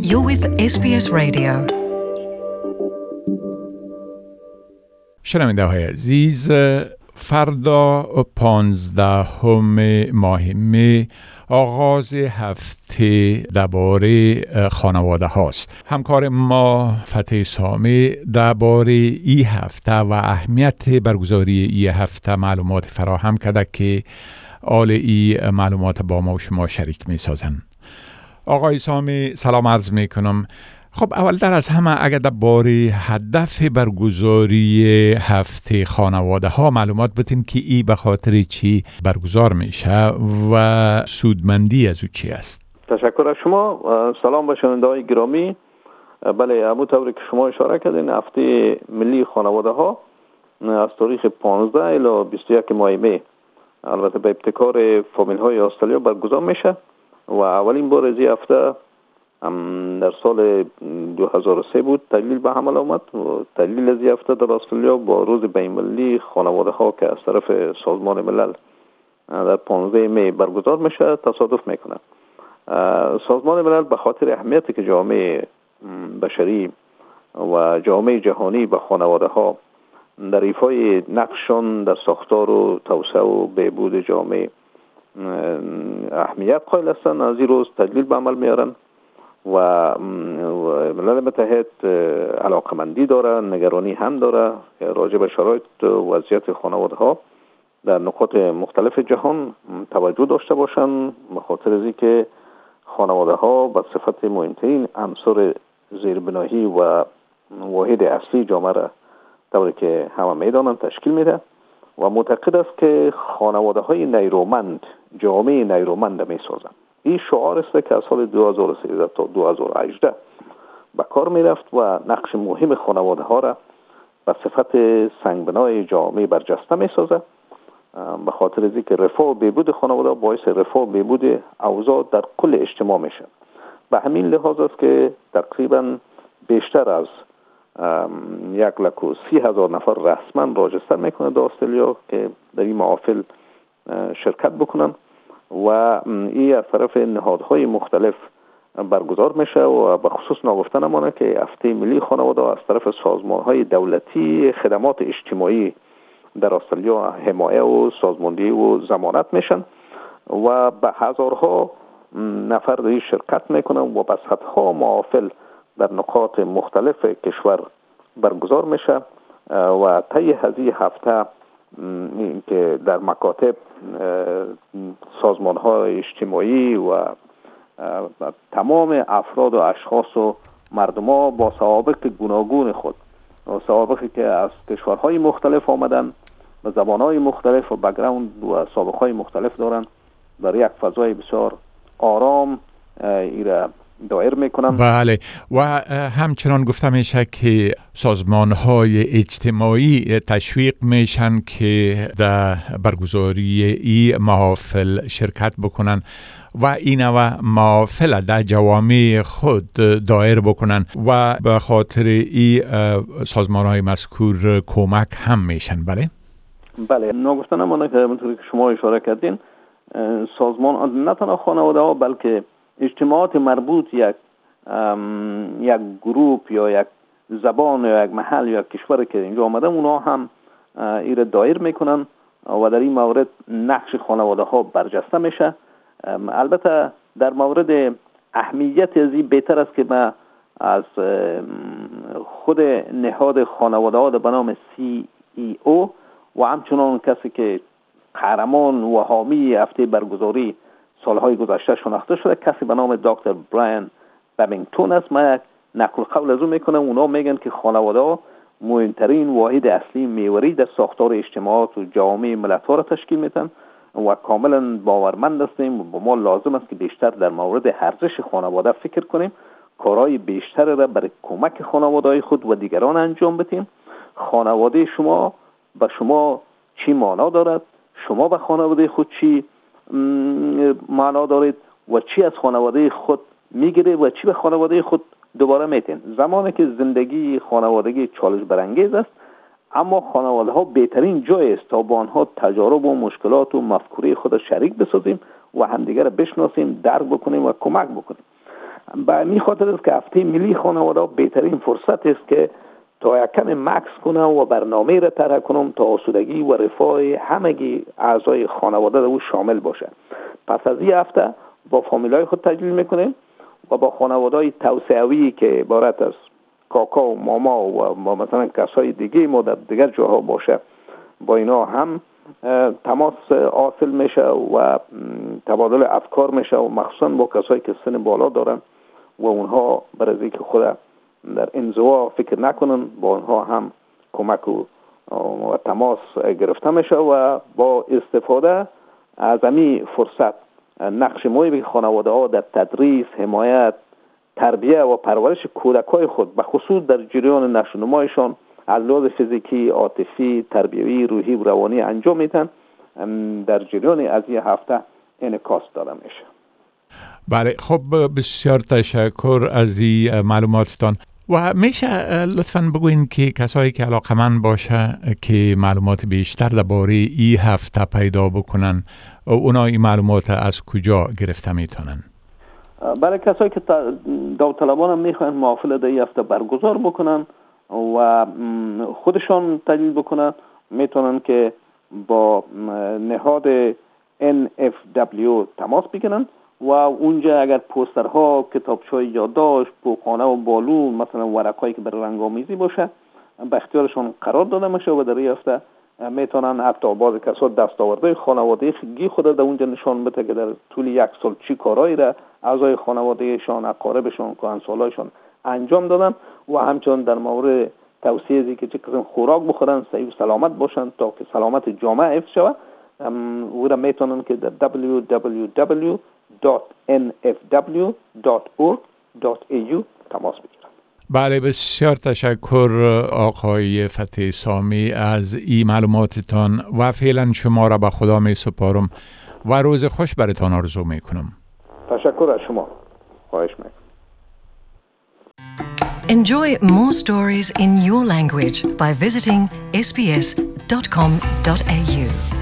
You're with SBS Radio. شنونده های عزیز، فردا 15 ماه می آغاز هفته درباره خانواده هاست. همکار ما فتح سامی درباره این هفته و اهمیت برگزاری این هفته معلومات فراهم کرده که آل این معلومات با ما و شما شریک می سازن. آقای سامی سلام عرض می کنم. خب اول در از همه اگر درباره هدف برگزاری هفته خانواده ها معلومات بدین که ای به خاطر چی برگزار میشه و سودمندی از او چی است؟ تشکر از شما. سلام به شنونده‌های گرامی. بله، همونطور که شما اشاره کردین هفته ملی خانواده ها از تاریخ 15 الی 21 ماه می البته به ابتکار فامیل های استرالیا برگزار میشه و اولین بار از این هفته در سال 2003 بود تدلیل به عمل آمد و تدلیل از این هفته در استرالیا با روز بین‌المللی خانواده ها که از طرف سازمان ملل در 15 می برگزار میشه تصادف میکنه. سازمان ملل به خاطر اهمیتی که جامعه بشری و جامعه جهانی به خانواده ها در ایفای نقششان در ساختار و توسعه و بهبود جامعه اهمیت قائل هستند، از این روز تدلیل به عمل میارن و ملل متحد علاقمندی داره، نگرانی هم داره که راجع به شرایط و وضعیت خانواده ها در نقاط مختلف جهان توجه داشته باشن، به خاطر از اینکه خانواده ها به صفت مهمترین عنصر زیربنایی و واحد اصلی جامعه را طوری که همه میدانند تشکیل میده و معتقد است که خانواده های نیرومند جامعه نیرومند می سازند. این شعار است که از سال 2013 تا 2018 به کار می رفت و نقش مهم خانواده ها را به صفت سنگبنای جامعه برجسته می سازد، به خاطر از اینکه رفاه و بهبود خانواده باعث رفاه و بهبود اوضاع در کل اجتماع میشه. به همین لحاظ است که تقریبا بیشتر از 130,000 نفر رسما راجستر میکنه در استرالیا که در این محافل شرکت بکنن و این از طرف نهادهای مختلف برگزار میشه و به خصوص نگفتن مانه که هفته ملی خانواده از طرف سازمانهای دولتی خدمات اجتماعی در استرالیا حمایه و سازماندهی و ضمانت میشن و به هزارها نفر در این شرکت میکنن و به صدها محافل در نقاط مختلف کشور برگزار میشه و طی هذه هفته که در مکاتب سازمان‌های اجتماعی و تمام افراد و اشخاص و مردم‌ها با سوابق گوناگون خود و سوابقی که از کشورهای مختلف آمدن و زبان‌های مختلف و بک‌گراند و سابقه‌های مختلف دارن در یک فضای بسیار آرام ایره دایر میکنن. بله، و همچنان گفته میشه که سازمان‌های اجتماعی تشویق میشن که در برگزاری این محافل شرکت بکنن و این و محافل در جوامع خود دایر بکنن و به خاطر این سازمان‌های مذکور کمک هم میشن. بله، نگفتن مانه که همونطوری که شما اشاره کردین سازمان نه تنها خانواده ها بلکه اجتماعات مربوط یک گروپ یا یک زبان یا یک محل یا یک کشور که اینجا آمده اونا هم ایره دایر میکنن و در این مورد نقش خانواده ها برجسته میشه. البته در مورد اهمیت از این بهتر است که ما از خود نهاد خانواده ها به نام CEO و همچنان کسی که قهرمان و حامی هفته برگزاری سالهای گذشته شناخته شده کسی به نام دکتر براین بابینگتون است. من نقل قول از اون میکنم. اونا میگن که خانواده ها مهمترین واحد اصلی میوری در ساختار اجتماعات و جامعه ملت ها را تشکیل میدن و کاملا باورمند هستیم و با ما لازم است که بیشتر در مورد ارزش خانواده فکر کنیم، کارهای بیشتر را برای کمک خانواده خود و دیگران انجام بدیم. خانواده شما به شما چی معنا دارد، شما به خانواده خود چی معنا دارید و چی از خانواده خود میگیره و چی به خانواده خود دوباره میتین. زمانی که زندگی خانوادگی چالش برانگیز است، اما خانواده ها بهترین جای است تا با آنها تجارب و مشکلات و مفکوره خود شریک بسازیم و همدیگر بشناسیم، درک بکنیم و کمک بکنیم. به این خاطر است که هفته ملی خانواده بهترین فرصت است که تا یک کم مکس کنم و برنامه را طرح کنم تا آسودگی و رفاه همگی اعضای خانواده او شامل باشه. پس از این هفته با فامیلای خود تجلیل میکنیم و با خانواده‌های توسعه‌ای که عبارت از کاکا و ماما و مثلا کسای دیگه ما در دیگر جاها باشه، با اینا هم تماس حاصل میشه و تبادل افکار میشه و مخصوصا با کسایی که سن بالا دارن و اونها برای اینکه خود در انزوا فکر نکنن، با اونها هم کمک و تماس گرفته میشه و با استفاده از همین فرصت نقش مهم خانواده ها در تدریس، حمایت، تربیه و پرورش کودکای خود به خصوص در جریان نشو نمایشان از لحاظ فیزیکی، عاطفی، تربیوی، روحی و روانی انجام میدن در جریان از این هفته انعکاس داده میشه. بله، خب بسیار تشکر از این معلوماتتان. و میشه لطفاً بگوین که کسایی که علاقمند باشه که معلومات بیشتر درباره این هفته پیدا بکنن، اونا این معلومات از کجا گرفته میتونن؟ برای کسایی که داوطلبان هم میخواین محافل در این هفته برگزار بکنن و خودشان تجلیل بکنن، میتونن که با نهاد NFW تماس بگیرن و اونجا اگر پوسترها، کتابچه‌های یادداشت، بوقانه و بالون، مثلا ورقایی که برای رنگ‌آمیزی باشه به اختیارشون قرار داده میشه و در این هفته میتونن حتی بعضی کسا دستاوردهای خانوادگی خود در اونجا نشان بده که در طول یک سال چی کارهایی را اعضای خانوادهشان، اقاربشان، کهنسالایشان انجام دادن و همچنین در مورد توصیه ای که چه قسم خوراک بخورن، صحیح و سلامت باشن تا که سلامت جامعه حفظ شود. او را میتونن که در www.nfw.org.au تماس بگیرن. بله، بسیار تشکر آقای فتحی سامی از این معلوماتتان و فعلا شما را به خدا می سپارم و روز خوش براتان آرزو می کنم. تشکر از شما. خواهش می‌کنم. Enjoy more stories in your language by visiting sbs.com.au.